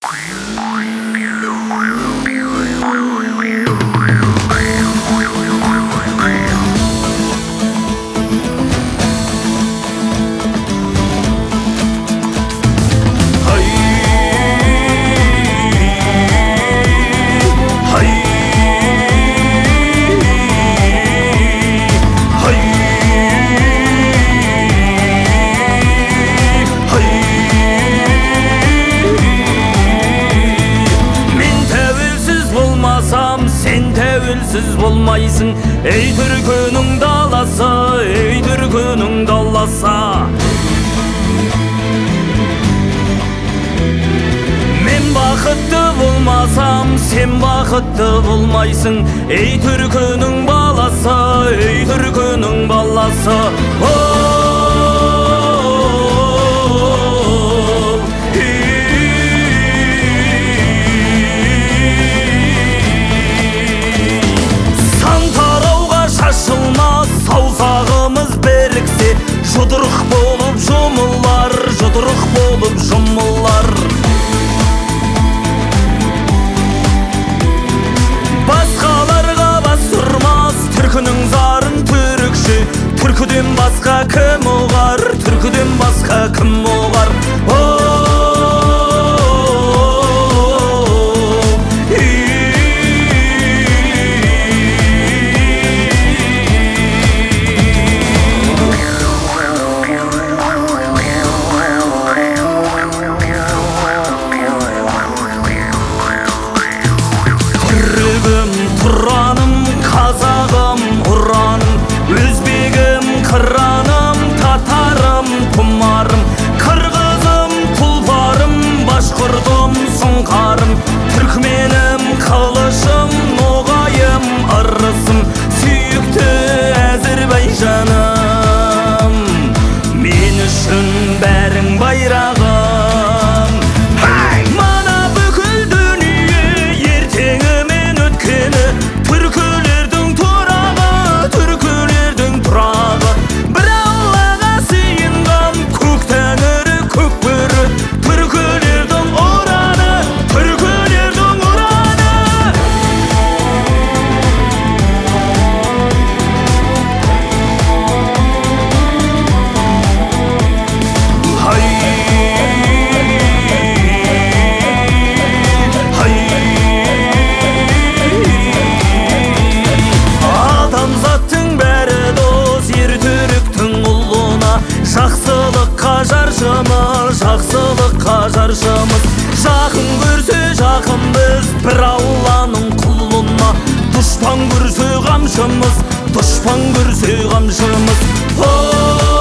Sen tevülsüz болмайсың, ей түркінің даласы, ей түркінің даласы. Мен бақытты болмасам, сен бақытты болмайсың, ей түркінің баласы, ей түркінің баласы. Саусағымыз беріксе, жұдырық болып жұмылар, жұдырық болып жұмылар. Басқаларға бас ұрмас, түркінің зарын түрікші, түркіден басқа кім оғар, түркіден басқа кім оғар. Тұраным, қазағым, ұраным, өзбегім, қыраным, татарым, тұмарым, қырғызым, тұлпарым, башқұртым, сұңқарым, түркменім, қылышым, ноғайым, ырысым, сүйікті Әзірбайжаным. Мен үшін бәрің байрағым. Жақсылыққа жаршымыз, жақын көрсе жақынбыз, бір Алланың құлына. Дұшпан көрсе қамшымыз, дұшпан көрсе қамшымыз.